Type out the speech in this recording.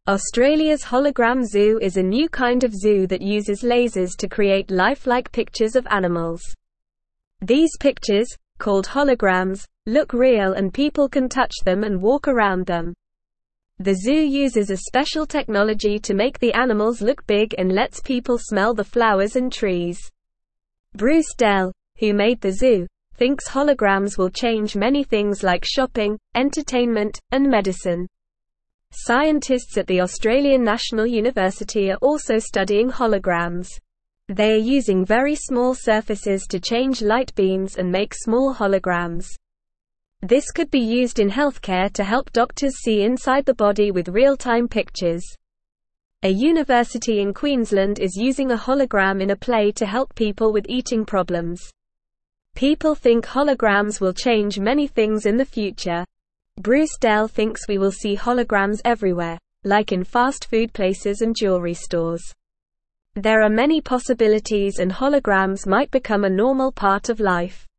Australia's Hologram Zoo is a new kind of zoo that uses lasers to create lifelike pictures of animals. These pictures, called holograms, look real and people can touch them and walk around them. The zoo uses a special technology to make the animals look big and lets people smell the flowers and trees. Bruce Dell, who made the zoo, thinks holograms will change many things like shopping, entertainment, and medicine. Scientists at the Australian National University are also studying holograms. They are using very small surfaces to change light beams and make small holograms. This could be used in healthcare to help doctors see inside the body with real-time pictures. A university in Queensland is using a hologram in a play to help people with eating problems. People think holograms will change many things in the future. Bruce Dell thinks we will see holograms everywhere, like in fast food places and jewelry stores. There are many possibilities and holograms might become a normal part of life.